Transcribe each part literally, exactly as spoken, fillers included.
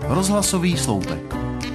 Rozhlasový sloupek.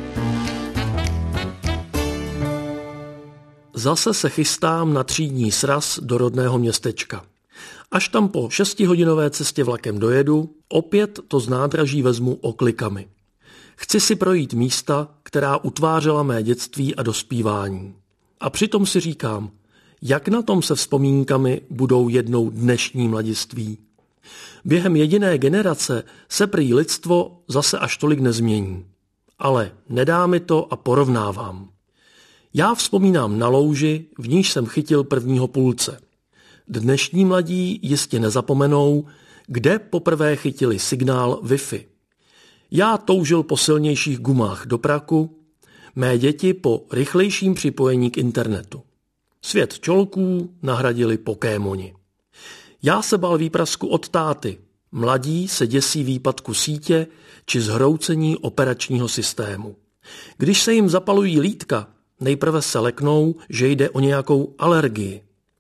Zase se chystám na třídní sraz do rodného městečka. Až tam po šestihodinové cestě vlakem dojedu, opět to z nádraží vezmu oklikami. Chci si projít místa, která utvářela mé dětství a dospívání. A přitom si říkám, jak na tom se vzpomínkami budou jednou dnešní mladiství. Během jediné generace se prý lidstvo zase až tolik nezmění. Ale nedá mi to a porovnávám. Já vzpomínám na louži, v níž jsem chytil prvního pulce. Dnešní mladí jistě nezapomenou, kde poprvé chytili signál Wi-Fi. Já toužil po silnějších gumách do praku, mé děti po rychlejším připojení k internetu. Svět čolků nahradili Pokémoni. Já se bál výprasku od táty, mladí se děsí výpadku sítě či zhroucení operačního systému. Když se jim zapalují lítka, nejprve se leknou, že jde o nějakou alergii.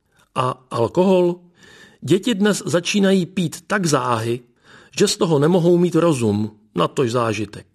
A alkohol? Děti dnes začínají pít tak záhy, že z toho nemohou mít rozum, natož zážitek.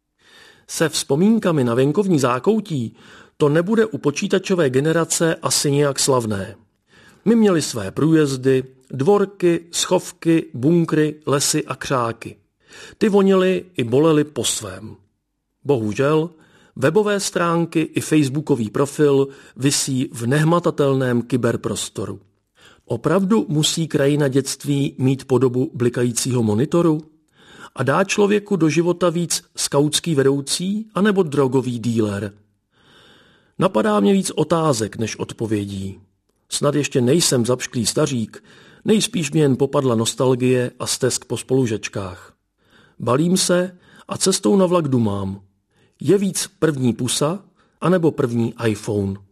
Se vzpomínkami na venkovní zákoutí to nebude u počítačové generace asi nějak slavné. My měli své průjezdy, dvorky, schovky, bunkry, lesy a křáky. Ty vonily i bolely po svém. Bohužel, webové stránky i facebookový profil visí v nehmatatelném kyberprostoru. Opravdu musí krajina dětství mít podobu blikajícího monitoru? A dá člověku do života víc skautský vedoucí anebo drogový díler? Napadá mě víc otázek než odpovědí. Snad ještě nejsem zapšklý stařík, nejspíš mě jen popadla nostalgie a stesk po spolužečkách. Balím se a cestou na vlak dumám. Je víc první pusa anebo první iPhone?